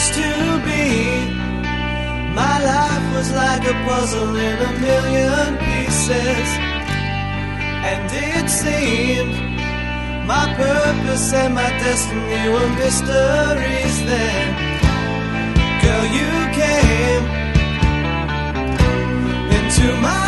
used to be. My life was like a puzzle in a million pieces, and it seemed my purpose and my destiny were mysteries then. Girl, you came into my